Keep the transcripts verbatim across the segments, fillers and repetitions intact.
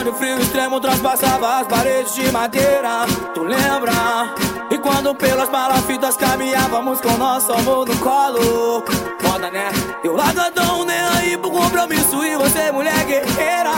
quando o frio extremo transpassava as paredes de madeira, tu lembra? E quando pelas palafitas caminhávamos com nosso amor no colo. Foda, né? Eu largadão, nem aí pro compromisso, e você mulher guerreira.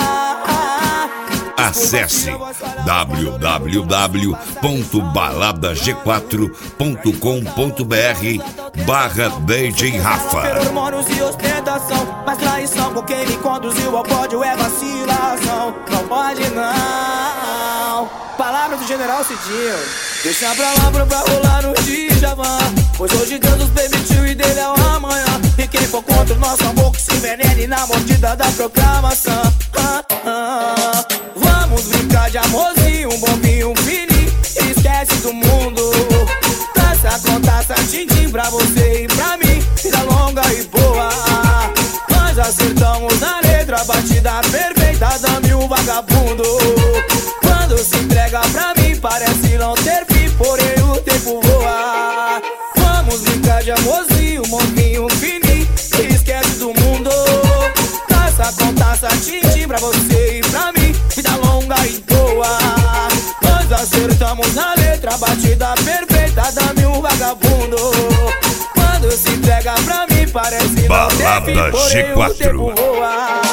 Acesse w w w ponto balada g quatro ponto com ponto b r barra D J Rafa. Hormônios e ostentação, mas traição com quem me conduziu ao pódio é vacilação. Não pode não. Palavra do General Cidinho. Deixa pra lá pra, pra rolar no Djavan, pois hoje Deus nos permitiu e dele é o amanhã. E quem for contra o nosso amor que se envenene na mordida da proclamação. ah, ah. Vamos brincar de amorzinho, um bombinho, um fininho, esquece do mundo. Taça com taça, tim-tim pra você e pra mim, vida longa e boa. Nós acertamos na letra, batida perfeita, dame um vagabundo. Quando se entrega pra mim, parece não ter fim, porém o tempo voa. Vamos brincar de amorzinho, um bombinho, um fininho, esquece do mundo. Taça com taça, tim-tim pra você e pra mim, vida longa e boa. Nós acertamos na letra, batida perfeita, dame um vagabundo. Quando se entrega pra mim, parece não ter fim, porém o tempo voa.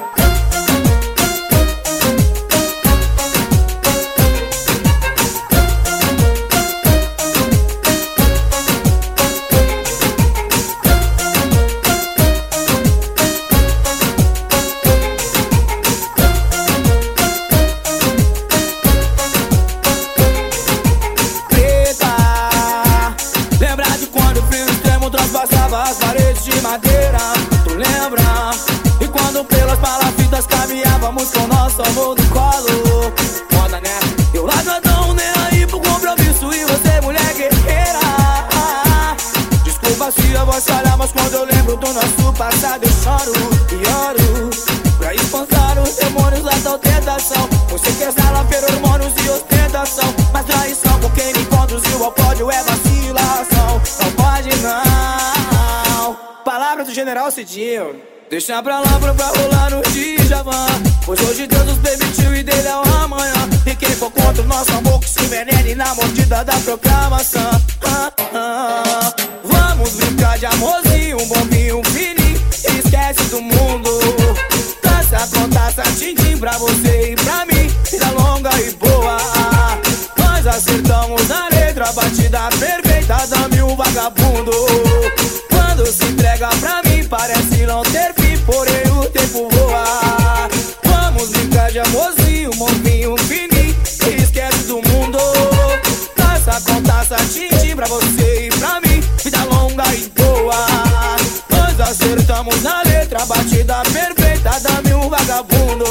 Transpassava as paredes de madeira, tu lembra? E quando pelas palafitas caminhávamos com nosso amor no colo. Foda, né? Eu largadão, nem aí pro compromisso, e você mulher guerreira. Desculpa se a voz falhar, mas quando eu lembro do nosso passado eu choro e oro pra espantar os demônios da tal tentação. Você quer sala per hormônios e ostentação, mas traição com quem me conduziu ao pódio é vacilação. Não pode não. Palavra do General Cidinho. Deixa pra lá pra, pra rolar no Djavan, pois hoje Deus nos permitiu e dele é o amanhã. E quem for contra o nosso amor que se envenene na mordida da proclamação. ah, ah. Vamos brincar de amorzinho, um bombinho, um fininho, esquece do mundo. Taça com taça, tim-tim pra você e pra mim, vida longa e boa. Nós acertamos na letra, batida perfeita, dame um vagabundo. Quando se entrega pra mim, parece não ter fim, porém o tempo voa. Vamos brincar de amorzinho, um bombinho, um fininho, esquece do mundo. Taça com taça, tim-tim pra você e pra mim, vida longa e boa. Nós acertamos na letra, batida perfeita, dame um vagabundo.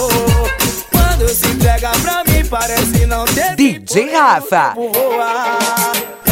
Quando se entrega pra mim, parece não ter fim, D J Rafa. porém o tempo voa.